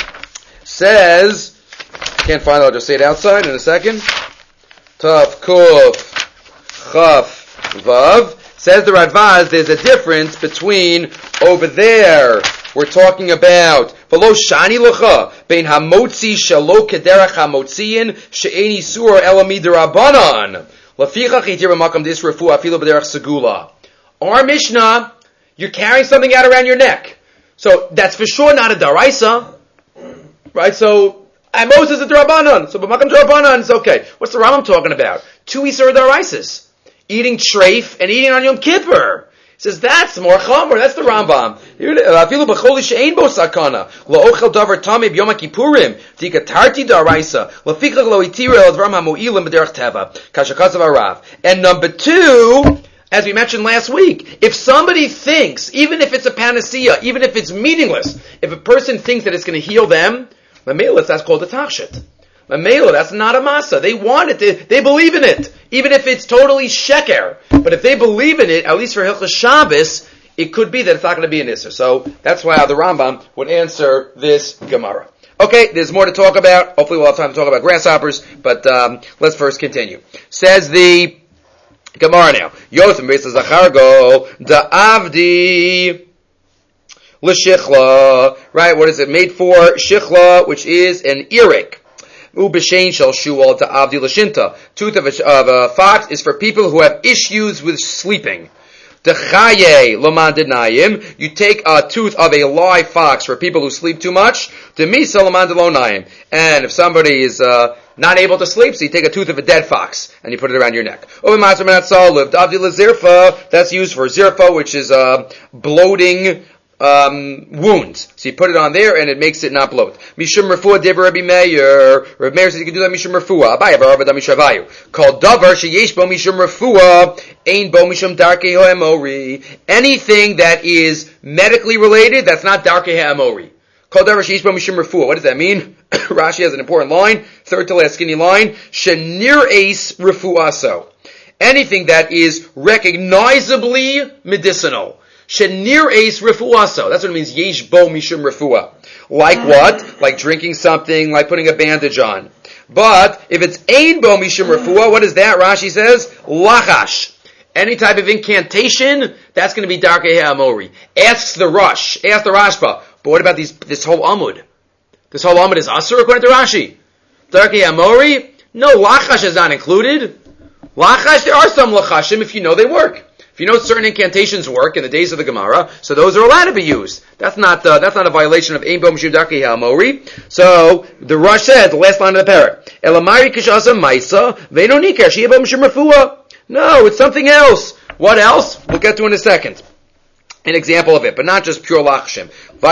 says, can't find it, I'll just say it outside in a second. Tav Kuf Chavav. Says the Radvaz, there's a difference between over there. We're talking about v'lo shani lecha bein hamotzi shelo kederach hamotziin she'eni surah elami derabanan lafichach itir b'makam dis refu afilu b'derech segula. Our Mishnah, you're carrying something out around your neck, so that's for sure not a daraisa, right? So Moses is a derabanan, so b'makam derabanan is okay. What's the Rambam talking about? Two isur daraisas, eating treif and eating on Yom Kippur. Says that's more chamor. That's the Rambam. Afilu b'choli she'ein bo sakana la'ochel davar tamei b'yom kippurim tikatarti daraisa lafikach lo itira el dvarim hamo'ilim b'derech teva kashakasav harav. And number two, as we mentioned last week, if somebody thinks, even if it's a panacea, even if it's meaningless, if a person thinks that it's going to heal them, mamela, that's called a tachshit. Mamela, that's not a masa. They want it. They, they believe in it. Even if it's totally sheker. But if they believe in it, at least for Hilchos Shabbos, it could be that it's not going to be an Isser. So that's why the Rambam would answer this Gemara. Okay, there's more to talk about. Hopefully we'll have time to talk about grasshoppers. But um, let's first continue. Says the Gemara now. Yotam Beis Zachargo Da'avdi L'Shichla. Right, what is it made for? Shichla, which is an earache. Ubeshain shel shual to avdi l'shinta. Tooth of a, of a fox is for people who have issues with sleeping. Dechaye loman denayim. You take a tooth of a live fox for people who sleep too much. Demisa loman delonayim. And if somebody is uh, not able to sleep, so you take a tooth of a dead fox and you put it around your neck. Ovematzah menat salib. Avdi l'zirfa. That's used for zirfa, which is uh, bloating. Um, wounds. So you put it on there and it makes it not bloat. Mishum refuah diver Rabbi Meir. Rabbi Meir says you can do that mishum refuah. Abaye v'aravad mishravayu. Called davar sheyesh bo mishum refuah. Ein bo mishum darkei ha'emori. Anything that is medically related, that's not darkei ha'emori. Called davar sheyesh bo mishum refuah. What does that mean? Rashi has an important line. Third to last skinny line. Shenir eis refuaso. Anything that is recognizably medicinal. Shenir eis refuaso. That's what it means. Yesh bo mishum refuah. Like what? Like drinking something, like putting a bandage on. But if it's ein bo mishum refuah, what is that? Rashi says lachash. Any type of incantation, that's going to be darkei ha'amori. Asks the Rosh, ask the Rashba. But what about these? This whole amud? This whole amud is asur according to Rashi. Darkei ha'amori? No, lachash is not included. Lachash, there are some lachashim if you know they work. If you know certain incantations work in the days of the Gemara, so those are allowed to be used. That's not uh, that's not a violation of Ein Bo Mishum Darkei Ha'amori. So the Rosh says, the last line of the parrot, Elamari Kishasa Maisa Veino Nikar Sheba Mishum Refuah. No, it's something else. What else? We'll get to in a second. an example of it, but not just pure lachshim.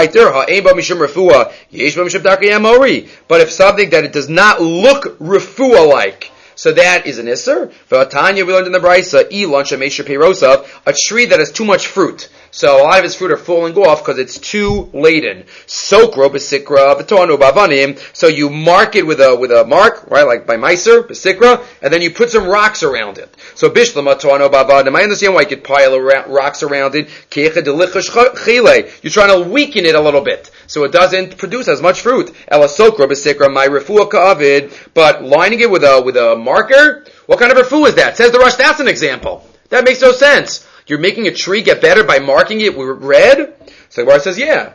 But if something that it does not look refuah like, so that is an isser. V'atanya, we learned in the Brisa, ilan shemesher peirosav, a tree that has too much fruit. So a lot of its fruit are falling off because it's too laden. Sokro b'sikra v'toanu bavanim. So you mark it with a with a mark, right, like by meiser b'sikra, and then you put some rocks around it. So bishlama toanu bavanim. I understand why you could pile around, rocks around it. Keicha delichash chile. You're trying to weaken it a little bit so it doesn't produce as much fruit. Ela sokro b'sikra my refuah ka'avid. But lining it with a with a marker, what kind of refuah is that? Says the Rosh. That's an example. That makes no sense. You're making a tree get better by marking it with red? So the Gemara says, yeah.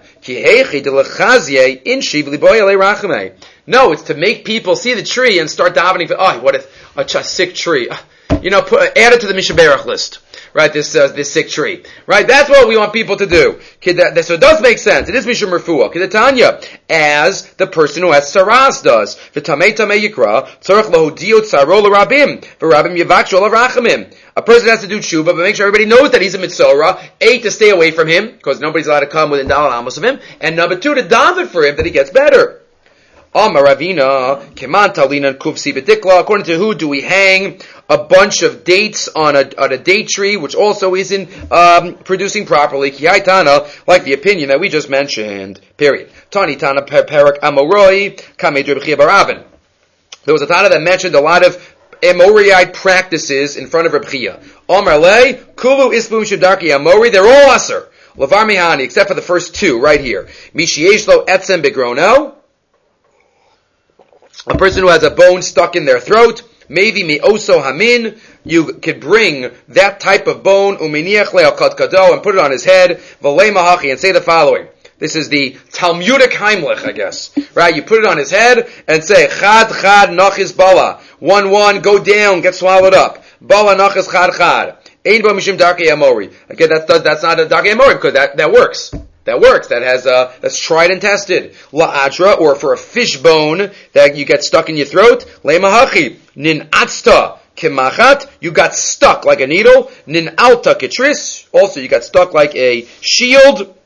No, it's to make people see the tree and start davening for, oh, what a, a, a sick tree. You know, put, add it to the Mishaberach list. Right, this uh, this sick tree. Right, that's what we want people to do. So it does make sense. It is Mishum Refuah. Kedatanya, as the person who has saras does. V'tamei tamei yikra, tzorach lohudio tzaro l'rabim, v'rabim yivakshu l'rachamim. A person has to do tshuva, but make sure everybody knows that he's a mitzorah. A, to stay away from him, because nobody's allowed to come within dalal amos of him. And number two, to daven for him that he gets better. Amar Ravina, Keman Talina Kufsi B'Dikla. According to who do we hang a bunch of dates on a on a date tree, which also isn't um, producing properly? Kihaitana, like the opinion that we just mentioned. Period. Tani Tana Perak Amoroi Kamei Rebchia Baravin. There was a Tana that mentioned a lot of Amorite practices in front of Rebchia. Amar Le Kulu Isbum Shadarki Amori. They're all aser. Lavar Mihani, except for the first two right here. Mishieshlo Etzem Begrono. A person who has a bone stuck in their throat, maybe me'oso hamin, you could bring that type of bone, uminiach le'al kado, and put it on his head, v'lei mahachi, and say the following. This is the Talmudic Heimlich, I guess. Right? You put it on his head, and say, chad chad nachis bala. One one, go down, get swallowed up. Bala nachis chad chad. Ein bo mishim darkei amori. Okay, that's, that's not a darkei amori, because that, that works. That works. That has uh that's tried and tested. La'adra, or for a fish bone that you get stuck in your throat. Le'mahachi. Nin atzta kimachat. You got stuck like a needle. Nin alta kitris. Also, you got stuck like a shield.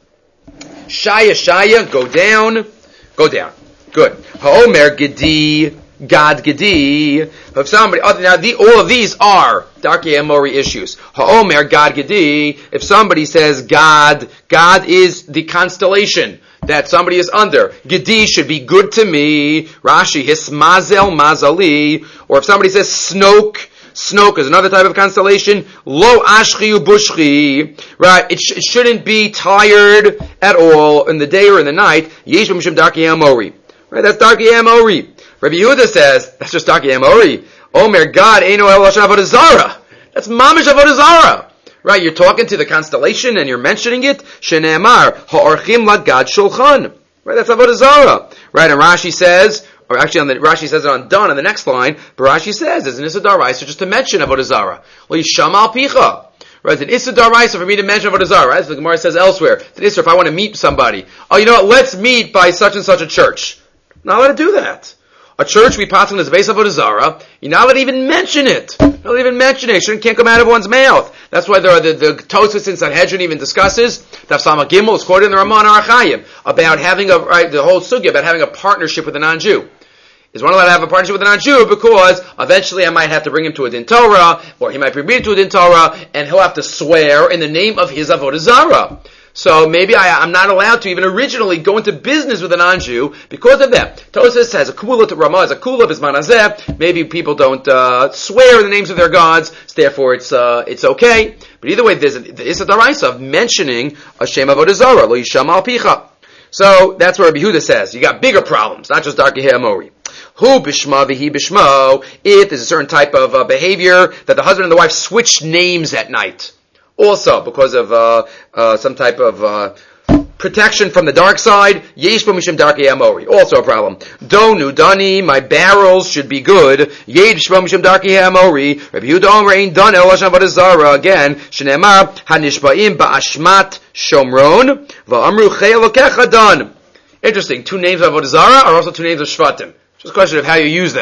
Shaya shaya. Go down. Go down. Good. Ha'omer gedi. God Gedi. If somebody, now the, all of these are Darkei Amori issues. Ha'omer, God Gedi. If somebody says God, God is the constellation that somebody is under. Gedi should be good to me. Rashi, Hismazel Mazali. Or if somebody says Snoke, Snoke is another type of constellation. Lo Ashchi Ubushchi. Right? It, sh- it shouldn't be tired at all in the day or in the night. Yesh Mishim Darkei Amori. Right? That's Darkei Amori. Rabbi Yehuda says, that's just Darkei Amori. Omer, God, Eino El Lashon Avodah Zarah. That's Mamish Avodah Zarah. Right, you're talking to the constellation and you're mentioning it. Shene'emar, Ha'orchim Lagad Shulchan. Right, that's Avodah Zarah. Right, and Rashi says, or actually on the, Rashi says it on done on the next line, but Rashi says, there's an Issa D'Oraisa just to mention Avodah Zarah. Well, Yisham Al Picha. Right, it's an Issa D'Oraisa for me to mention Avodah Zarah, right? So the Gemara says elsewhere. It's an Issa if I want to meet somebody. Oh, you know what, let's meet by such and such a church. Not allowed to do that. A church we pass on as a base of Avodah Zarah, you're not allowed to even mention it. Not allowed to even mention it. It can't come out of one's mouth. That's why there are the, the Tosfos in Sanhedrin even discusses, Daf Samach Gimel is quoted in the Ramon Arachayim, about having a, right, the whole sugya, about having a partnership with a non-Jew. Is one allowed to have a partnership with a non-Jew because eventually I might have to bring him to a din Torah, or he might be brought to a din Torah, and he'll have to swear in the name of his Avodah Zarah. So maybe I, I'm not allowed to even originally go into business with a non-Jew because of that. Tosfos has a kula to Ramah, has a kula of his manazeh. Maybe people don't uh, swear in the names of their gods, so therefore it's uh, it's okay. But either way, there's a, the Issa D'Oraisa of mentioning a Shem Avodah Zarah, lo yisham al picha. So that's what Rabbi Yehuda says. You got bigger problems, not just Darkei Amori. Hu bishma v'hi bishmo. If there's a certain type of uh, behavior that the husband and the wife switch names at night. Also, because of uh, uh, some type of uh, protection from the dark side, yesh bo mishum darkei amori. Also a problem. Donu dani, my barrels should be good. Yesh bo mishum darkei amori. Rabbi Yehuda Omerein don el lashon avodah zarah again. Shneimar hanishbaim ba'ashmat shomron va'amru chei elokecha don. Interesting. Two names of avodah zarah are also two names of shvatim. Just a question of how you use them.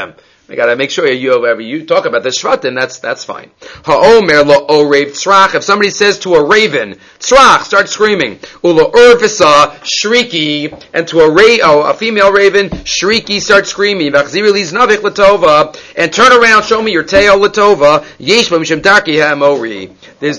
I gotta make sure you, whenever you talk about the Shvatim, that's, that's fine. Ha'omer lo orev tzrach. If somebody says to a raven, tzrach, start screaming. Ulo urvisa, shrieky. And to a ra- oh, a female raven, shrieky, start screaming. V'achziri li znavich latova. And turn around, show me your tail, latova. Yesh b'mishem darki ha'amori. There's,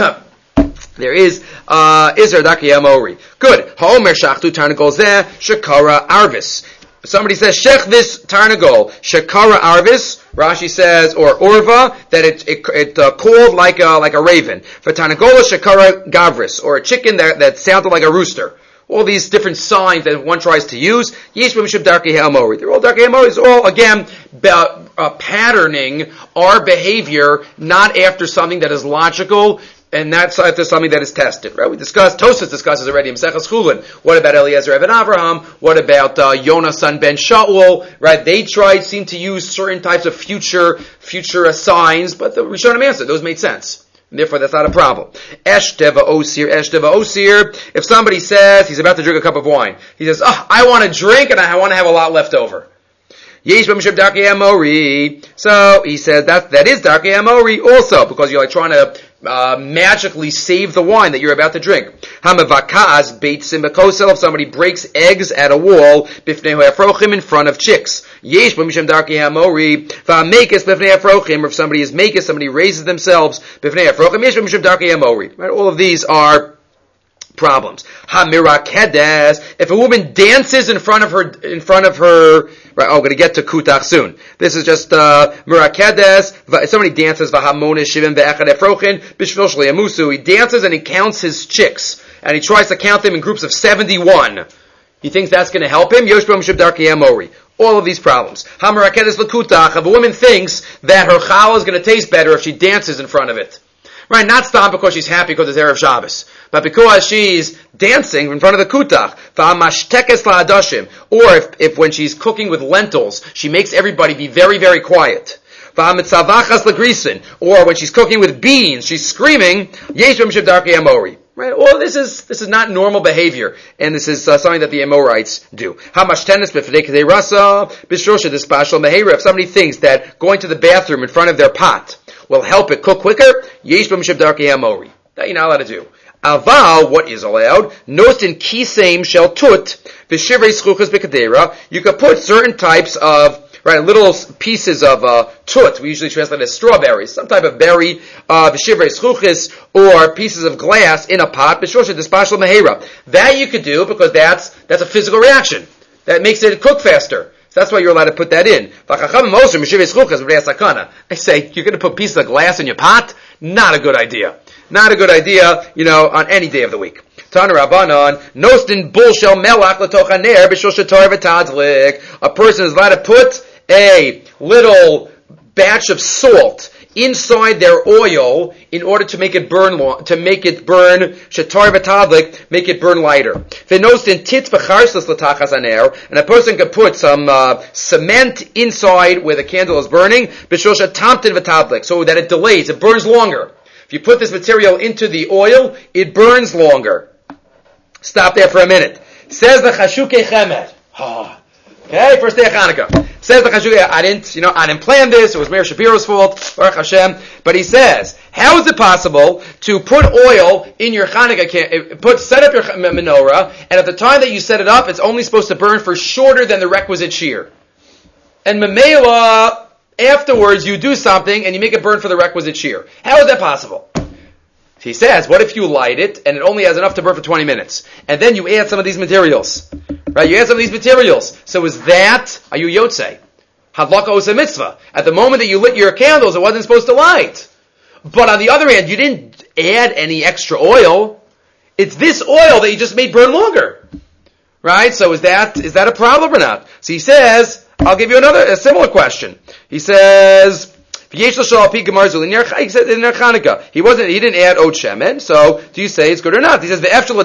there is, uh, Izer darki ha'amori. Good. Ha'omer shachtu tarnagol shakara arvis. Somebody says, Shech this tarnagol, Shekara arvis, Rashi says, or Urva, that it, it, it uh, called like a, like a raven. For tarnagola, Shekara gavris, or a chicken that, that sounded like a rooster. All these different signs that one tries to use. Yesh b'mishub darkei ha'amori. They're all darkei ha'amori. It's all, again, about, uh, patterning our behavior, not after something that is logical, and that's after something that is tested, right? We discussed, Tosfos discusses already in Maseches Chulin. What about Eliezer Eben Avraham? What about uh, Yonah son Ben Shaul? Right? They tried, seemed to use certain types of future, future uh, signs, but the Rishonim answered. Those made sense. And therefore, that's not a problem. Esh Deva Osir, Esh Deva Osir. If somebody says he's about to drink a cup of wine, he says, oh, I want to drink and I want to have a lot left over. Yesh b'mishub darkei ha'amori. So he says that that is darkei ha'amori also, because you're like trying to uh, magically save the wine that you're about to drink. Hamavakaz beitzim b'kosel. If somebody breaks eggs at a wall, b'fnei ha'afrochim, in front of chicks. Yesh b'mishum darkei ha'amori. V'hamekes b'fnei ha'afrochim. Or if somebody is makes, somebody raises themselves, b'fnei ha'afrochim. Yesh b'mishum darkei ha'amori. Right? All of these are problems. Hamirakedes. If a woman dances in front of her, in front of her, right, oh, I'm going to get to Kutach soon. This is just, uh, Mirakedes. Somebody dances, Vahamonish Shivim Ve'echad Efrochin, Bishvil Shli Amusu. He dances and he counts his chicks. And he tries to count them in groups of seventy-one. He thinks that's going to help him. Yoshbam Shib Darkei Ha'amori. All of these problems. Hamirakedes L'kutach. If a woman thinks that her challah is going to taste better if she dances in front of it. Right, not stop because she's happy because it's Erev Shabbos, but because she's dancing in front of the kutach. Or if, if when she's cooking with lentils, she makes everybody be very, very quiet. Or when she's cooking with beans, she's screaming, right? Well, this is this is not normal behavior, and this is uh, something that the Amorites do. If somebody thinks that going to the bathroom in front of their pot will help it cook quicker, yesh b'mishab darkei ha'amori. That you're not allowed to do. Aval, what is allowed? Notin kiseim shel tut v'shivrei schluchas b'kadera. You could put certain types of right little pieces of uh, tut. We usually translate as strawberries, some type of berry, uh, v'shivrei schluchas, or pieces of glass in a pot. B'shosha dispashal mehera. That you could do because that's that's a physical reaction that makes it cook faster. So that's why you're allowed to put that in. I say, you're going to put pieces of glass in your pot? Not a good idea. Not a good idea, you know, on any day of the week. Tana Rabbanon, Nostin Bulshel Melach Latochaner B'Shoshatar V'Tadlik. A person is allowed to put a little batch of salt inside their oil in order to make it burn long, to make it burn shatar v'tadlik, make it burn lighter. V'nostin titz v'charslas l'tachas haner, and a person can put some uh, cement inside where the candle is burning, b'shosha tamtin v'tadlik, so that it delays, it burns longer. If you put this material into the oil, it burns longer. Stop there for a minute. Says the Chashukei Chemed. Oh. Okay, first day of Hanukkah. Says the Chashukei, I didn't, you know, I didn't plan this. It was Meir Shapiro's fault. Baruch Hashem. But he says, how is it possible to put oil in your Hanukkah can, put, set up your menorah, and at the time that you set it up, it's only supposed to burn for shorter than the requisite shear. And Mamela, afterwards, you do something and you make it burn for the requisite shear. How is that possible? He says, what if you light it and it only has enough to burn for twenty minutes? And then you add some of these materials. Right? You add some of these materials. So is that, are you Yotzei? Hadlaka osa mitzvah. At the moment that you lit your candles, it wasn't supposed to light. But on the other hand, you didn't add any extra oil. It's this oil that you just made burn longer. Right? So is that, is that a problem or not? So he says, I'll give you another, a similar question. He says, he said in Chanukah, he wasn't, he didn't add oat shemen, so do you say it's good or not? He says,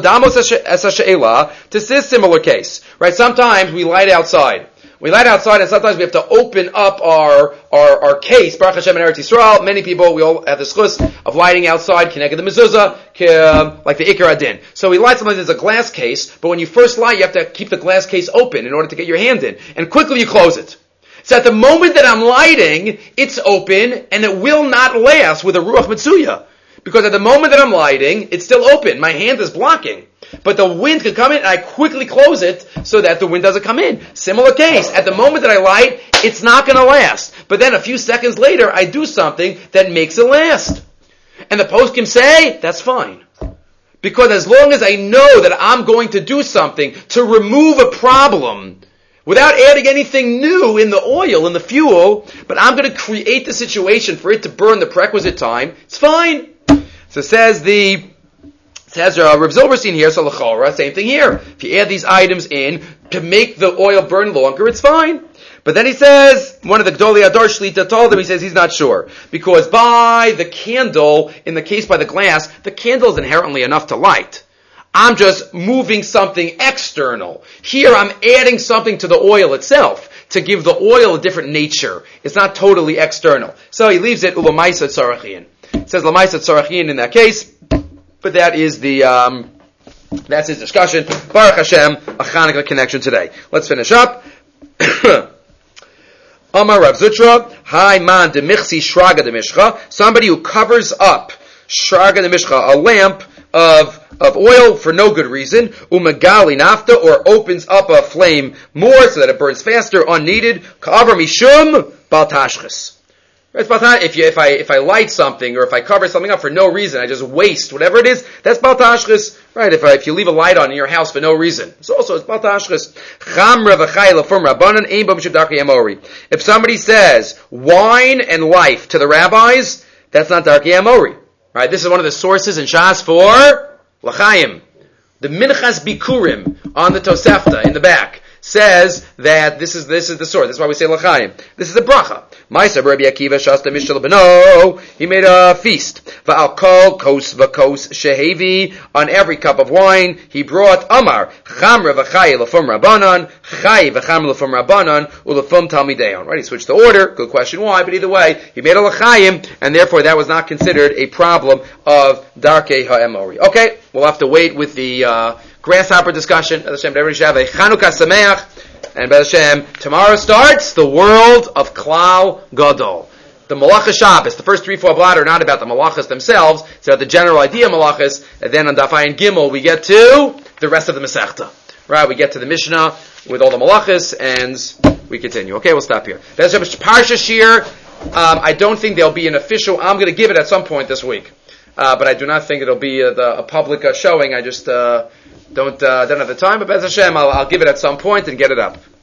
to this similar case, right? Sometimes we light outside. We light outside and sometimes we have to open up our, our, our case, Baruch Hashem and Eretz Yisrael. Many people, we all have the schus of lighting outside, Kineged the mezuzah, like the Ikar Adin. So we light something that's a glass case, but when you first light, you have to keep the glass case open in order to get your hand in. And quickly you close it. So at the moment that I'm lighting, it's open and it will not last with a Ruach Mitsuya. Because at the moment that I'm lighting, it's still open. My hand is blocking. But the wind could come in and I quickly close it so that the wind doesn't come in. Similar case. At the moment that I light, it's not going to last. But then a few seconds later, I do something that makes it last. And the poskim say, that's fine. Because as long as I know that I'm going to do something to remove a problem without adding anything new in the oil, in the fuel, but I'm going to create the situation for it to burn the prerequisite time, it's fine. So says the, says uh, Reb Zilberstein here, so l'chora, same thing here. If you add these items in to make the oil burn longer, it's fine. But then he says, one of the Gdolei Ador Shlita told him, he says he's not sure. Because by the candle, in the case by the glass, the candle is inherently enough to light. I'm just moving something external. Here I'm adding something to the oil itself to give the oil a different nature. It's not totally external. So he leaves it Ulamaisa Tzarachian. It says Lamaisa Tzarachian in that case, but that is the, um, that's his discussion. Baruch Hashem, a Chanukah connection today. Let's finish up. Amar Rav Zutra, Hai man de michsi shraga de mishcha, somebody who covers up shraga de mishcha, a lamp of of oil for no good reason, umagali nafta, or opens up a flame more so that it burns faster, unneeded, ka'avar mishum bal tashchis. If you, if I, if I light something, or if I cover something up for no reason, I just waste whatever it is, that's bal tashchis. Right? If I, if you leave a light on in your house for no reason, it's also, it's bal tashchis. Chamra v'chayla from rabbanan, ein bo mishum darkei amori. If somebody says, wine and life to the rabbis, that's not darkei amori. Right? This is one of the sources in Shas for L'chaim. The Minchas Bikurim on the Tosefta in the back says that this is this is the source. That's why we say L'chaim. This is a bracha. Ma'aser Rabbi Akiva Shasta Mishal Beno. He made a feast. Va'al kol kos v'kos shehevi, on every cup of wine he brought Amar Chamra v'chay l'fum Rabbanan, Chay v'cham l'fum Rabbanan, u'l'fum Talmideon. Right? He switched the order. Good question why, but either way he made a L'chaim, and therefore that was not considered a problem of Darkei Ha'emori. Okay, we'll have to wait with the uh, grasshopper discussion. B'ez Hashem, everybody should have a Chanukah Sameach. And B'ez Hashem, tomorrow starts the world of Klal Gadol. The Malachas Shabbos, the first three, four blot are not about the Malachas themselves, it's about the general idea of Malachas, and then on Daf Ayin Gimel we get to the rest of the Masechta. Right, we get to the Mishnah with all the Malachas, and we continue. Okay, we'll stop here. B'ez Hashem, Parsha Shir, um, I don't think there'll be an official, I'm going to give it at some point this week. Uh, but I do not think it'll be a, the, a public uh, showing. I just uh, don't uh, don't have the time. But B'ez Hashem, I'll, I'll give it at some point and get it up.